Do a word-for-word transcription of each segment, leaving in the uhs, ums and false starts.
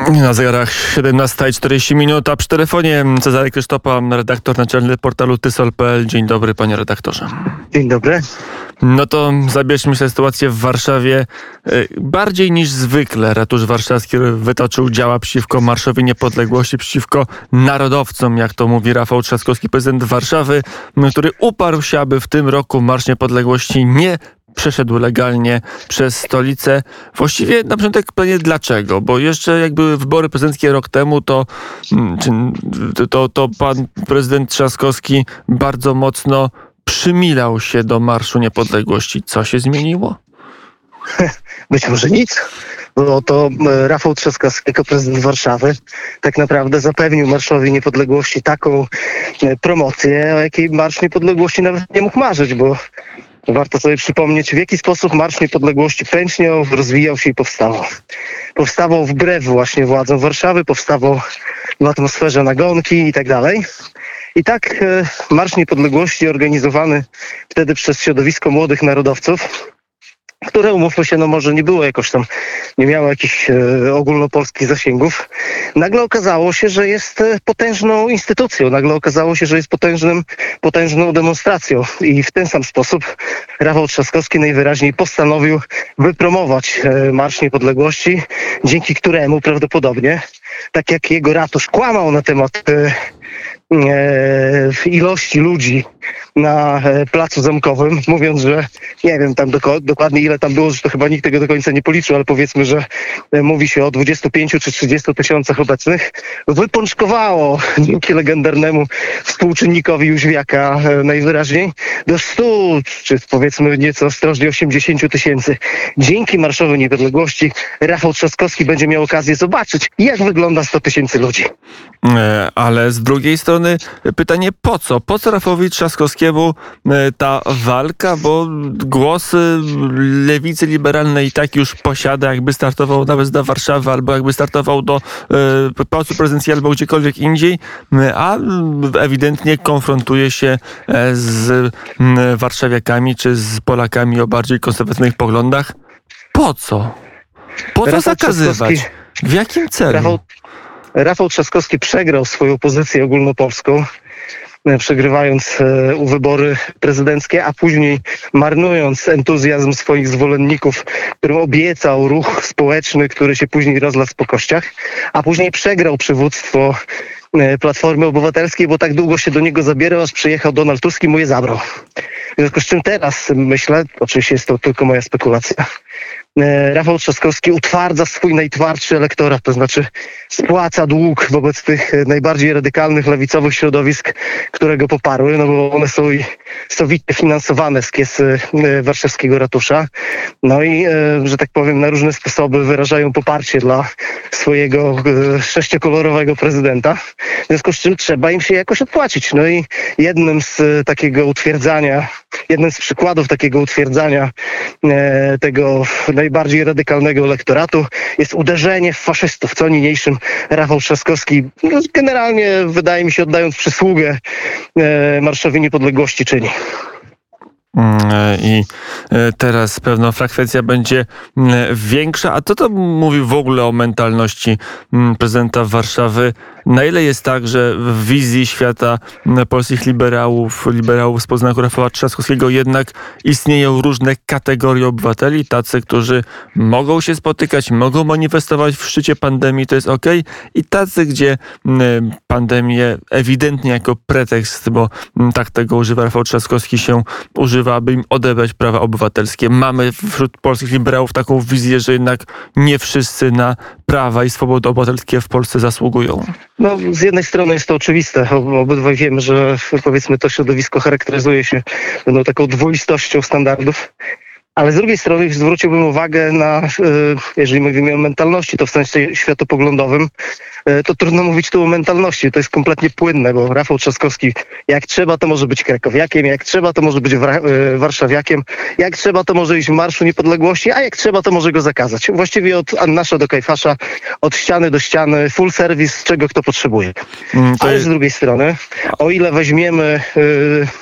Na zegarach siedemnasta i czterdzieści minut, a przy telefonie Cezary Krysztopa, redaktor naczelny portalu tysol kropka pe el. Dzień dobry, panie redaktorze. Dzień dobry. No to zabierzmy się sytuację w Warszawie. Bardziej niż zwykle ratusz warszawski wytoczył działa przeciwko Marszowi Niepodległości, przeciwko narodowcom, jak to mówi Rafał Trzaskowski, prezydent Warszawy, który uparł się, aby w tym roku Marsz Niepodległości nie przeszedł legalnie przez stolicę. Właściwie na początek pytanie dlaczego? Bo jeszcze jak były wybory prezydenckie rok temu, to, to, to pan prezydent Trzaskowski bardzo mocno przymilał się do Marszu Niepodległości. Co się zmieniło? Być może nic. Bo to Rafał Trzaskowski jako prezydent Warszawy tak naprawdę zapewnił Marszowi Niepodległości taką promocję, o jakiej Marsz Niepodległości nawet nie mógł marzyć, bo warto sobie przypomnieć, w jaki sposób Marsz Niepodległości pęczniał, rozwijał się i powstawał. Powstawał wbrew właśnie władzom Warszawy, powstawał w atmosferze nagonki i tak dalej. I tak e, Marsz Niepodległości organizowany wtedy przez środowisko młodych narodowców, które, umówmy się, no może nie było jakoś tam, nie miało jakichś e, ogólnopolskich zasięgów, nagle okazało się, że jest e, potężną instytucją, nagle okazało się, że jest potężnym, potężną demonstracją i w ten sam sposób Rafał Trzaskowski najwyraźniej postanowił wypromować e, Marsz Niepodległości, dzięki któremu prawdopodobnie, tak jak jego ratusz kłamał na temat e, w ilości ludzi na Placu Zamkowym, mówiąc, że nie wiem tam doko- dokładnie ile tam było, że to chyba nikt tego do końca nie policzył, ale powiedzmy, że mówi się o dwudziestu pięciu czy trzydziestu tysiącach obecnych, wypączkowało dzięki legendarnemu współczynnikowi Jóźwiaka najwyraźniej do stu, czy powiedzmy nieco ostrożnie osiemdziesięciu tysięcy. Dzięki Marszowi Niepodległości Rafał Trzaskowski będzie miał okazję zobaczyć, jak wygląda sto tysięcy ludzi. Ale z drugiej strony pytanie po co? Po co Rafałowi Trzaskowskiemu ta walka? Bo głosy lewicy liberalnej i tak już posiada, jakby startował nawet do Warszawy, albo jakby startował do e, Pałacu Prezydenckiego, albo gdziekolwiek indziej, a ewidentnie konfrontuje się z warszawiakami, czy z Polakami o bardziej konserwatywnych poglądach. Po co? Po co zakazywać? W jakim celu? Rafał, Rafał Trzaskowski przegrał swoją pozycję ogólnopolską, przegrywając e, u wybory prezydenckie, a później marnując entuzjazm swoich zwolenników, którym obiecał ruch społeczny, który się później rozlasł po kościach, a później przegrał przywództwo e, Platformy Obywatelskiej, bo tak długo się do niego zabierał, aż przyjechał Donald Tusk i mu je zabrał. W związku z czym teraz myślę, oczywiście jest to tylko moja spekulacja, Rafał Trzaskowski utwardza swój najtwardszy elektorat, to znaczy spłaca dług wobec tych najbardziej radykalnych lewicowych środowisk, które go poparły, no bo one są sowicie finansowane z kiesy warszawskiego ratusza. No i, że tak powiem, na różne sposoby wyrażają poparcie dla swojego sześciokolorowego prezydenta, w związku z czym trzeba im się jakoś odpłacić. No i jednym z takiego utwierdzania, jednym z przykładów takiego utwierdzania e, tego najbardziej radykalnego elektoratu jest uderzenie w faszystów, co niniejszym Rafał Trzaskowski, no, generalnie wydaje mi się, oddając przysługę e, Marszowi Niepodległości czyni. I teraz pewno frekwencja będzie większa. A co to mówi w ogóle o mentalności prezydenta Warszawy? Na ile jest tak, że w wizji świata polskich liberałów, liberałów z poznaku Rafała Trzaskowskiego jednak istnieją różne kategorie obywateli, tacy, którzy mogą się spotykać, mogą manifestować w szczycie pandemii, to jest okej, i tacy, gdzie pandemię ewidentnie jako pretekst, bo tak tego używa Rafał Trzaskowski, się używa, aby im odebrać prawa obywatelskie. Mamy wśród polskich liberałów taką wizję, że jednak nie wszyscy na prawa i swobody obywatelskie w Polsce zasługują. No, z jednej strony jest to oczywiste. Obydwaj wiemy, że powiedzmy to środowisko charakteryzuje się no, taką dwoistością standardów. Ale z drugiej strony zwróciłbym uwagę na, jeżeli mówimy o mentalności, to w sensie światopoglądowym, to trudno mówić tu o mentalności. To jest kompletnie płynne, bo Rafał Trzaskowski jak trzeba, to może być krakowiakiem, jak trzeba, to może być warszawiakiem, jak trzeba, to może iść w Marszu Niepodległości, a jak trzeba, to może go zakazać. Właściwie od Annasza do Kajfasza, od ściany do ściany, full service, czego kto potrzebuje. Mm, Ale jest... z drugiej strony, o ile weźmiemy... Yy,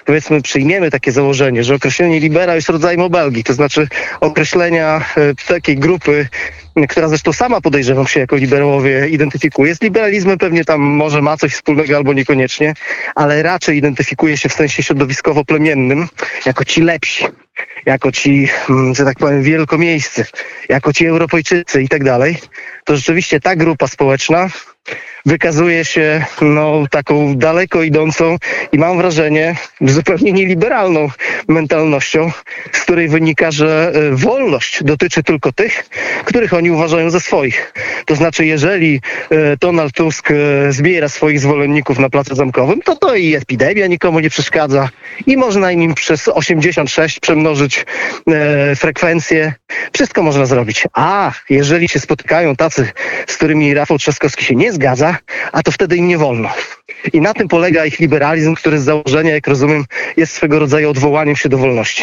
powiedzmy przyjmiemy takie założenie, że określenie libera jest rodzajem obelgi, to znaczy określenia e, takiej grupy, która zresztą sama, podejrzewam, się jako liberałowie identyfikuje. Z liberalizmem pewnie tam może ma coś wspólnego albo niekoniecznie, ale raczej identyfikuje się w sensie środowiskowo-plemiennym jako ci lepsi, jako ci, że tak powiem, wielkomiejscy, jako ci Europejczycy i tak dalej. To rzeczywiście ta grupa społeczna wykazuje się no, taką daleko idącą i mam wrażenie zupełnie nieliberalną mentalnością, z której wynika, że e, wolność dotyczy tylko tych, których oni uważają za swoich. To znaczy, jeżeli e, Donald Tusk e, zbiera swoich zwolenników na Placu Zamkowym, to to i epidemia nikomu nie przeszkadza i można im przez osiemdziesiąt sześć przemnożyć e, frekwencję. Wszystko można zrobić. A jeżeli się spotykają tacy, z którymi Rafał Trzaskowski się nie zgadza, a to wtedy im nie wolno. I na tym polega ich liberalizm, który z założenia, jak rozumiem, jest swego rodzaju odwołaniem się do wolności.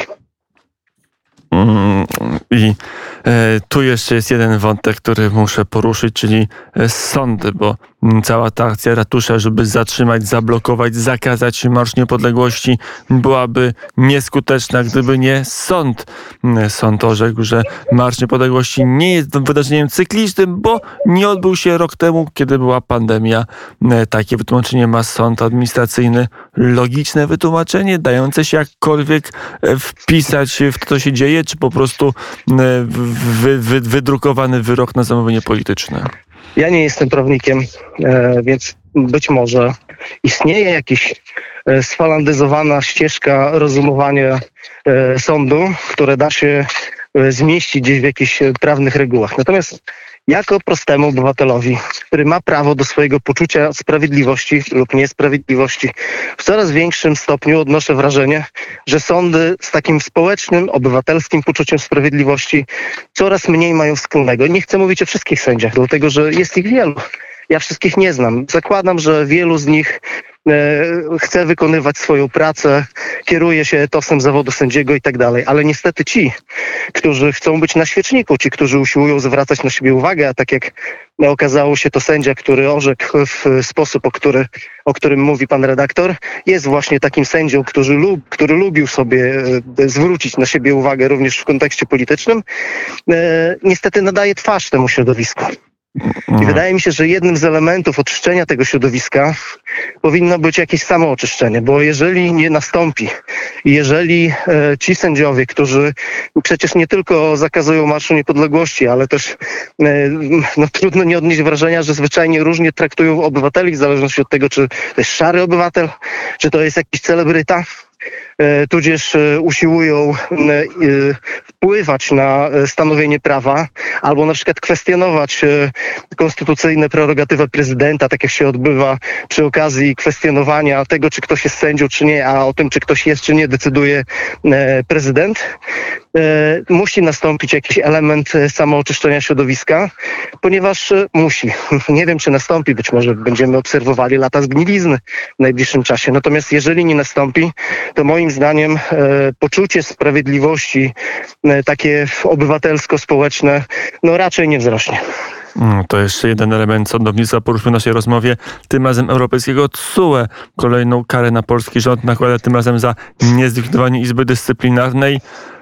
Mm, I e, tu jeszcze jest jeden wątek, który muszę poruszyć, czyli e, sądy, bo m, cała ta akcja ratusza, żeby zatrzymać, zablokować, zakazać Marsz Niepodległości, byłaby nieskuteczna, gdyby nie sąd. M, Sąd orzekł, że Marsz Niepodległości nie jest wydarzeniem cyklicznym, bo nie odbył się rok temu, kiedy była pandemia. E, takie wytłumaczenie ma sąd administracyjny. Logiczne wytłumaczenie, dające się jakkolwiek e, wpisać w to, co się dzieje, czy po prostu wy, wy, wydrukowany wyrok na zamówienie polityczne? Ja nie jestem prawnikiem, e, więc być może istnieje jakaś e, sfalandyzowana ścieżka rozumowania e, sądu, które da się e, zmieścić gdzieś w jakichś e, prawnych regułach. Natomiast jako prostemu obywatelowi, który ma prawo do swojego poczucia sprawiedliwości lub niesprawiedliwości, w coraz większym stopniu odnoszę wrażenie, że sądy z takim społecznym, obywatelskim poczuciem sprawiedliwości coraz mniej mają wspólnego. Nie chcę mówić o wszystkich sędziach, dlatego że jest ich wielu. Ja wszystkich nie znam. Zakładam, że wielu z nich e, chce wykonywać swoją pracę, kieruje się etosem zawodu sędziego i tak dalej, ale niestety ci, którzy chcą być na świeczniku, ci, którzy usiłują zwracać na siebie uwagę, a tak jak no, okazało się, to sędzia, który orzekł w sposób, o, który, o którym mówi pan redaktor, jest właśnie takim sędzią, który, lub, który lubił sobie e, zwrócić na siebie uwagę również w kontekście politycznym, e, niestety nadaje twarz temu środowisku. I wydaje mi się, że jednym z elementów oczyszczenia tego środowiska powinno być jakieś samooczyszczenie, bo jeżeli nie nastąpi i jeżeli e, ci sędziowie, którzy przecież nie tylko zakazują Marszu Niepodległości, ale też e, no, trudno nie odnieść wrażenia, że zwyczajnie różnie traktują obywateli w zależności od tego, czy to jest szary obywatel, czy to jest jakiś celebryta, e, tudzież e, usiłują e, e, wpływać na stanowienie prawa albo na przykład kwestionować e, konstytucyjne prerogatywy prezydenta, tak jak się odbywa przy okazji kwestionowania tego, czy ktoś jest sędzią, czy nie, a o tym, czy ktoś jest, czy nie, decyduje e, prezydent. E, musi nastąpić jakiś element e, samooczyszczenia środowiska, ponieważ e, musi. Nie wiem, czy nastąpi, być może będziemy obserwowali lata zgnilizny w najbliższym czasie. Natomiast jeżeli nie nastąpi, to moim zdaniem e, poczucie sprawiedliwości, e, takie obywatelsko-społeczne, no raczej nie wzrośnie. To jeszcze jeden element sądownictwa poruszył w naszej rozmowie, tym razem europejskiego T S U E. Kolejną karę na polski rząd nakłada tym razem za niezlikwidowanie Izby Dyscyplinarnej.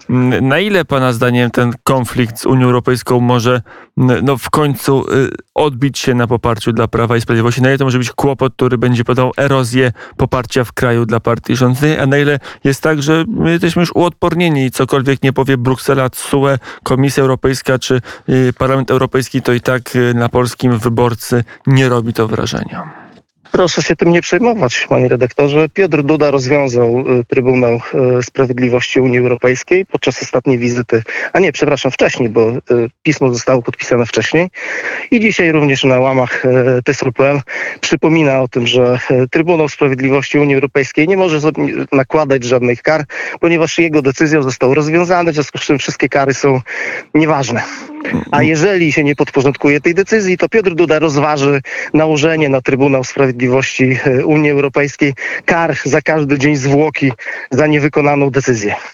Na ile pana zdaniem ten konflikt z Unią Europejską może no, w końcu odbić się na poparciu dla Prawa i Sprawiedliwości? Na ile to może być kłopot, który będzie podawał erozję poparcia w kraju dla partii rządzącej? A na ile jest tak, że my jesteśmy już uodpornieni i cokolwiek nie powie Bruksela, T S U E, Komisja Europejska czy Parlament Europejski, to i tak na polskim wyborcy nie robi to wrażenia? Proszę się tym nie przejmować, panie redaktorze. Piotr Duda rozwiązał y, Trybunał y, Sprawiedliwości Unii Europejskiej podczas ostatniej wizyty, a nie, przepraszam, wcześniej, bo y, pismo zostało podpisane wcześniej i dzisiaj również na łamach y, T S U P L przypomina o tym, że y, Trybunał Sprawiedliwości Unii Europejskiej nie może nakładać żadnych kar, ponieważ jego decyzją został rozwiązany, w związku z czym wszystkie kary są nieważne. A jeżeli się nie podporządkuje tej decyzji, to Piotr Duda rozważy nałożenie na Trybunał Sprawiedliwości Unii Europejskiej kar za każdy dzień zwłoki za niewykonaną decyzję.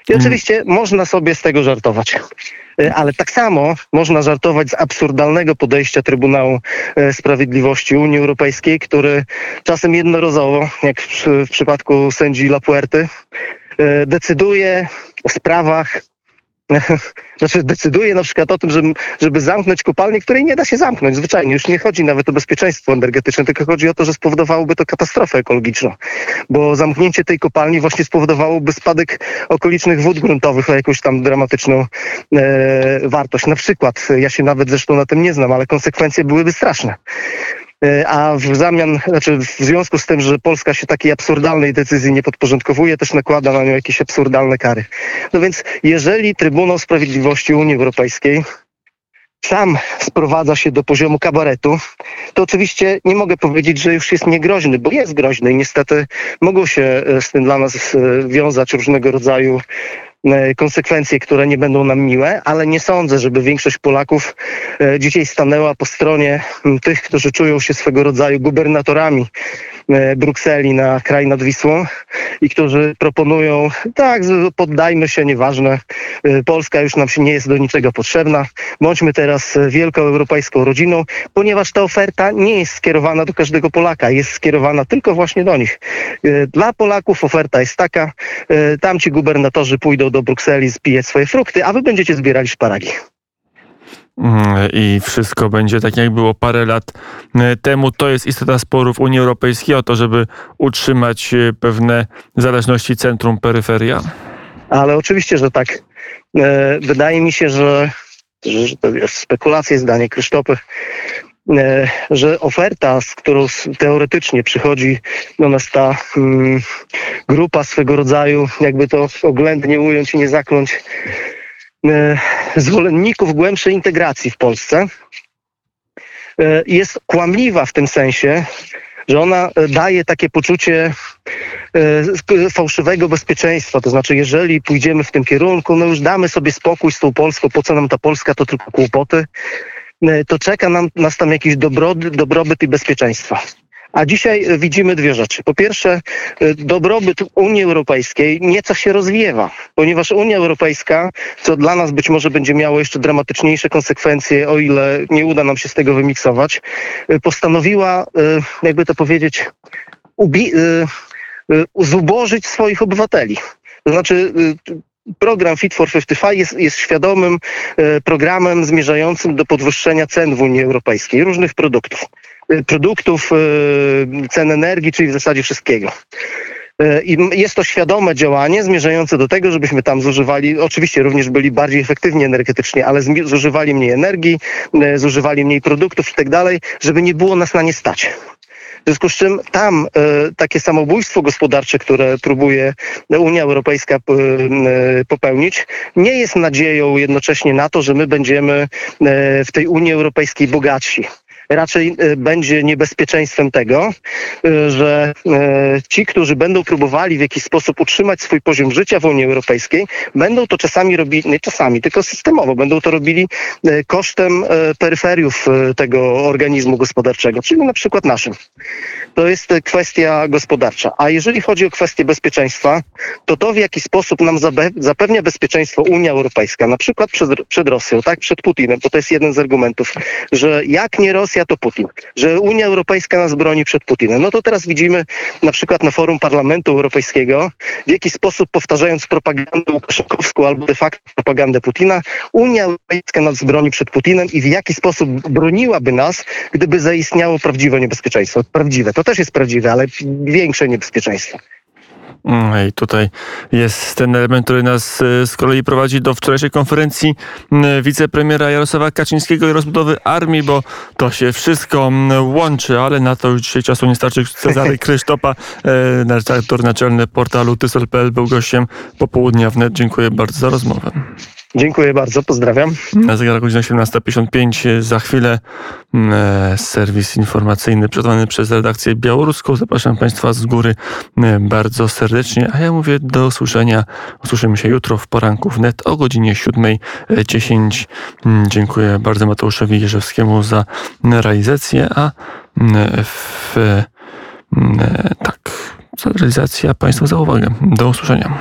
I oczywiście można sobie z tego żartować. Ale tak samo można żartować z absurdalnego podejścia Trybunału Sprawiedliwości Unii Europejskiej, który czasem jednorazowo, jak w, w przypadku sędzi Lapuerty, decyduje o sprawach, znaczy decyduje na przykład o tym, żeby, żeby zamknąć kopalnię, której nie da się zamknąć. Zwyczajnie już nie chodzi nawet o bezpieczeństwo energetyczne, tylko chodzi o to, że spowodowałoby to katastrofę ekologiczną. Bo zamknięcie tej kopalni właśnie spowodowałoby spadek okolicznych wód gruntowych o jakąś tam dramatyczną e, wartość. Na przykład, ja się nawet zresztą na tym nie znam, ale konsekwencje byłyby straszne. A w zamian, znaczy w związku z tym, że Polska się takiej absurdalnej decyzji nie podporządkowuje, też nakłada na nią jakieś absurdalne kary. No więc jeżeli Trybunał Sprawiedliwości Unii Europejskiej sam sprowadza się do poziomu kabaretu, to oczywiście nie mogę powiedzieć, że już jest niegroźny, bo jest groźny i niestety mogą się z tym dla nas wiązać różnego rodzaju konsekwencje, które nie będą nam miłe, ale nie sądzę, żeby większość Polaków dzisiaj stanęła po stronie tych, którzy czują się swego rodzaju gubernatorami Brukseli na kraj nad Wisłą i którzy proponują, tak, poddajmy się, nieważne, Polska już nam się nie jest do niczego potrzebna, bądźmy teraz wielką europejską rodziną, ponieważ ta oferta nie jest skierowana do każdego Polaka, jest skierowana tylko właśnie do nich. Dla Polaków oferta jest taka, tamci gubernatorzy pójdą do Brukseli zbijać swoje frukty, a wy będziecie zbierali szparagi. I wszystko będzie tak, jak było parę lat temu. To jest istota sporów Unii Europejskiej o to, żeby utrzymać pewne zależności centrum-peryferia? Ale oczywiście, że tak. Wydaje mi się, że, że to jest spekulacja, zdanie Krzysztofy, że oferta, z którą teoretycznie przychodzi do nas ta hmm, grupa swego rodzaju, jakby to oględnie ująć i nie zakląć, zwolenników głębszej integracji w Polsce, jest kłamliwa w tym sensie, że ona daje takie poczucie fałszywego bezpieczeństwa. To znaczy, jeżeli pójdziemy w tym kierunku, no już damy sobie spokój z tą Polską, po co nam ta Polska, to tylko kłopoty, to czeka nam, nas tam jakiś dobrobyt, dobrobyt i bezpieczeństwa. A dzisiaj widzimy dwie rzeczy. Po pierwsze, dobrobyt Unii Europejskiej nieco się rozwiewa, ponieważ Unia Europejska, co dla nas być może będzie miało jeszcze dramatyczniejsze konsekwencje, o ile nie uda nam się z tego wymiksować, postanowiła, jakby to powiedzieć, ubi- zubożyć swoich obywateli. To znaczy, program Fit for pięćdziesiąt pięć jest, jest świadomym programem zmierzającym do podwyższenia cen w Unii Europejskiej, różnych produktów. produktów, cen energii, czyli w zasadzie wszystkiego. I jest to świadome działanie zmierzające do tego, żebyśmy tam zużywali, oczywiście również byli bardziej efektywni energetycznie, ale zużywali mniej energii, zużywali mniej produktów i tak dalej, żeby nie było nas na nie stać. W związku z czym tam e, takie samobójstwo gospodarcze, które próbuje Unia Europejska p, e, popełnić, nie jest nadzieją jednocześnie na to, że my będziemy e, w tej Unii Europejskiej bogatsi. Raczej będzie niebezpieczeństwem tego, że ci, którzy będą próbowali w jakiś sposób utrzymać swój poziom życia w Unii Europejskiej, będą to czasami robili, nie czasami, tylko systemowo, będą to robili kosztem peryferiów tego organizmu gospodarczego, czyli na przykład naszym. To jest kwestia gospodarcza. A jeżeli chodzi o kwestię bezpieczeństwa, to to w jaki sposób nam zapewnia bezpieczeństwo Unia Europejska, na przykład przed, przed Rosją, tak, przed Putinem, bo to jest jeden z argumentów, że jak nie Rosja, to Putin, że Unia Europejska nas broni przed Putinem. No to teraz widzimy na przykład na forum Parlamentu Europejskiego, w jaki sposób, powtarzając propagandę łukaszenkowską albo de facto propagandę Putina, Unia Europejska nas broni przed Putinem i w jaki sposób broniłaby nas, gdyby zaistniało prawdziwe niebezpieczeństwo. Prawdziwe, to też jest prawdziwe, ale większe niebezpieczeństwo. I tutaj jest ten element, który nas z kolei prowadzi do wczorajszej konferencji wicepremiera Jarosława Kaczyńskiego i rozbudowy armii, bo to się wszystko łączy, ale na to już dzisiaj czasu nie starczy. Cezary Krysztopa, redaktor naczelny portalu tysol kropka pe el, był gościem Popołudnia wnet. Dziękuję bardzo za rozmowę. Dziękuję bardzo, pozdrawiam. Na zegarach godzina siedemnasta pięćdziesiąt pięć. Za chwilę e, serwis informacyjny przygotowany przez redakcję białoruską. Zapraszam Państwa z góry e, bardzo serdecznie. A ja mówię do usłyszenia. Usłyszymy się jutro w poranku wnet o godzinie siódma dziesięć. Dziękuję bardzo Mateuszowi Jerzewskiemu za realizację, a w, e, tak, za realizację, a Państwu za uwagę. Do usłyszenia.